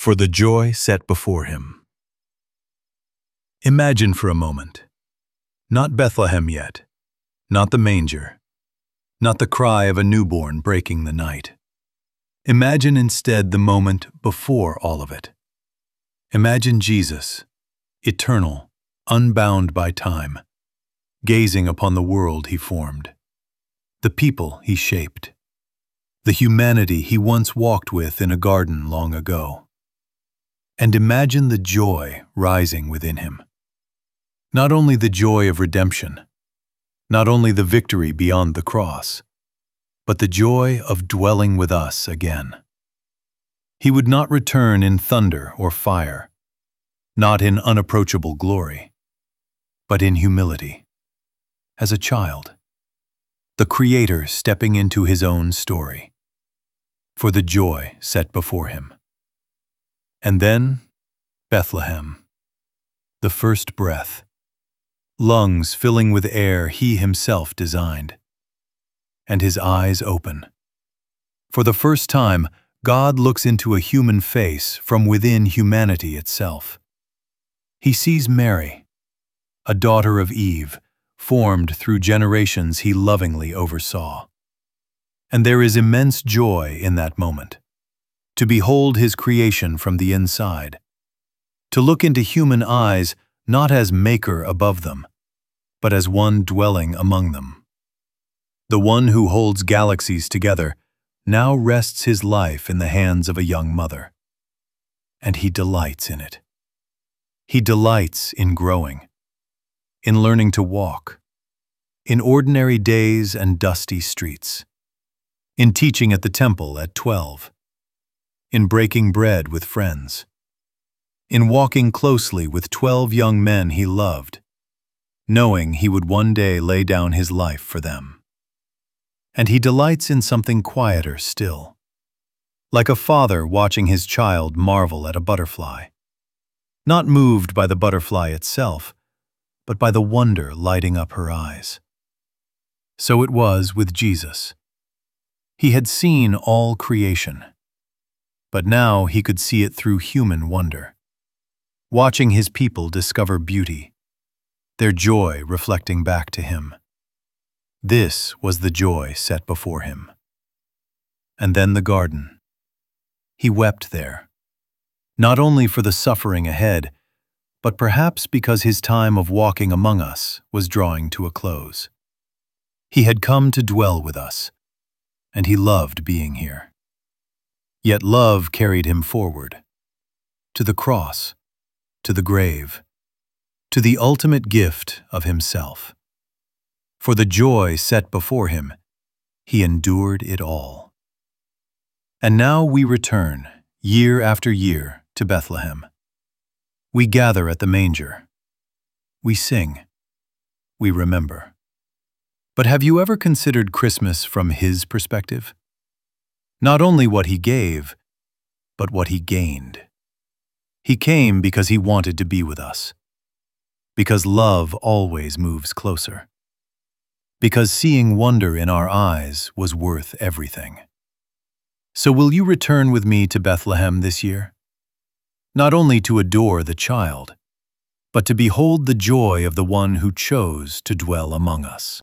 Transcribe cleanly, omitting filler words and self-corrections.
for the joy set before him. Imagine for a moment, not Bethlehem yet, not the manger, not the cry of a newborn breaking the night. Imagine instead the moment before all of it. Imagine Jesus, eternal, unbound by time, gazing upon the world he formed, the people he shaped, the humanity he once walked with in a garden long ago. And imagine the joy rising within him. Not only the joy of redemption, not only the victory beyond the cross, but the joy of dwelling with us again. He would not return in thunder or fire, not in unapproachable glory, but in humility, as a child, the Creator stepping into his own story, for the joy set before him. And then, Bethlehem, the first breath, lungs filling with air he himself designed, and his eyes open. For the first time, God looks into a human face from within humanity itself. He sees Mary, a daughter of Eve, formed through generations he lovingly oversaw. And there is immense joy in that moment, to behold his creation from the inside, to look into human eyes not as maker above them, but as one dwelling among them. The one who holds galaxies together now rests his life in the hands of a young mother, and he delights in it. He delights in growing, in learning to walk, in ordinary days and dusty streets, in teaching at the temple at 12, in breaking bread with friends, in walking closely with 12 young men he loved, knowing he would one day lay down his life for them. And he delights in something quieter still, like a father watching his child marvel at a butterfly, not moved by the butterfly itself, but by the wonder lighting up her eyes. So it was with Jesus. He had seen all creation, but now he could see it through human wonder, watching his people discover beauty, their joy reflecting back to him. This was the joy set before him. And then the garden. He wept there, not only for the suffering ahead, but perhaps because his time of walking among us was drawing to a close. He had come to dwell with us, and he loved being here. Yet love carried him forward, to the cross, to the grave, to the ultimate gift of himself. For the joy set before him, he endured it all. And now we return, year after year, to Bethlehem. We gather at the manger. We sing. We remember. But have you ever considered Christmas from his perspective? Not only what he gave, but what he gained. He came because he wanted to be with us. Because love always moves closer. Because seeing wonder in our eyes was worth everything. So will you return with me to Bethlehem this year? Not only to adore the child, but to behold the joy of the one who chose to dwell among us.